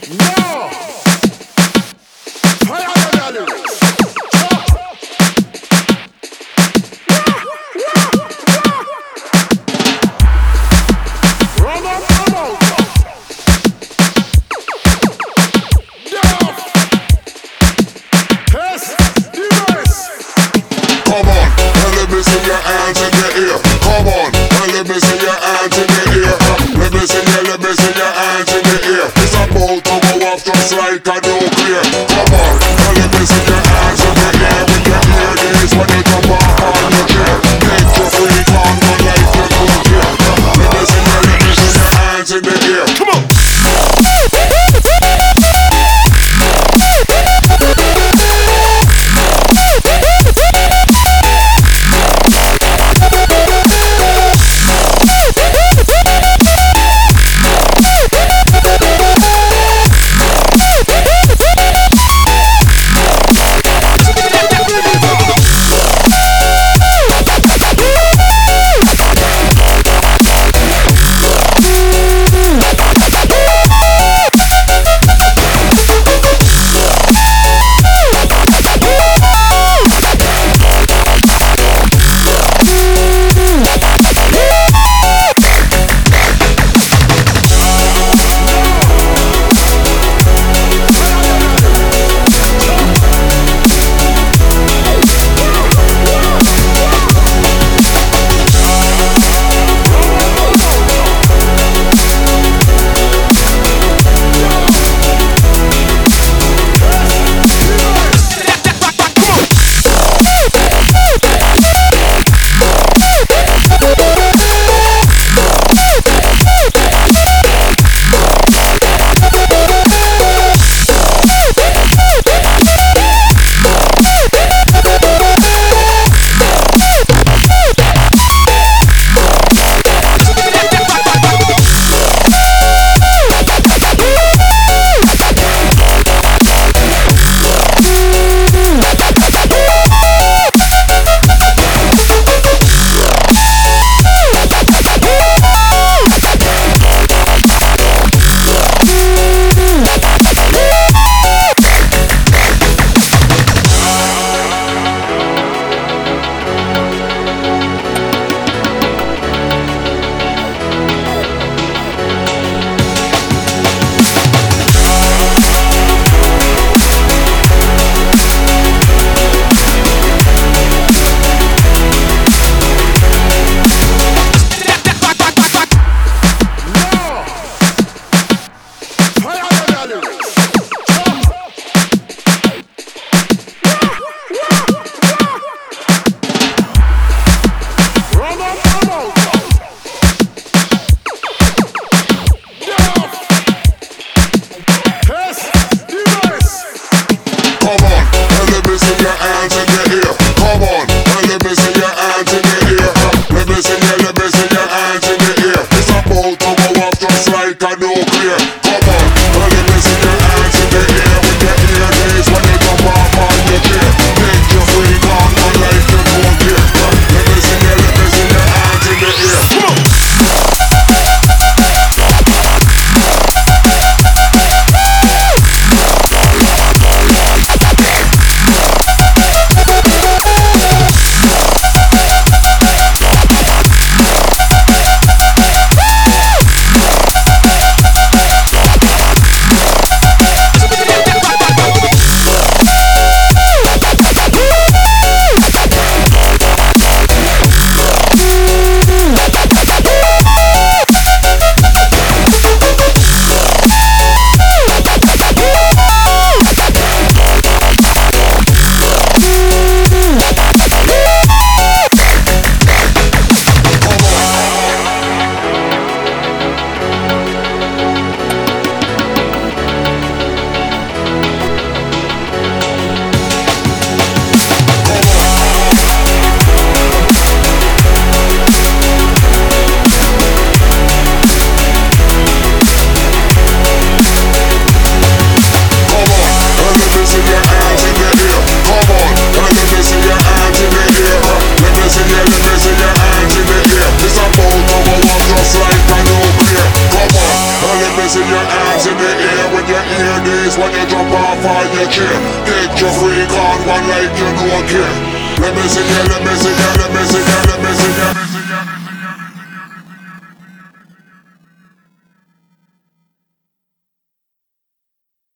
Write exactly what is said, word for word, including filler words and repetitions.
No! Fire the lyrics! Run up, run out! No! Test device! Come on, and let me see your hands in the air. Come on, and let me see your hands in the air. Let me see your, let me see your hands in the air. It's about to go off when you drop off on your chair. Get your freak on one like you don't care. Let me see you, let me see you, let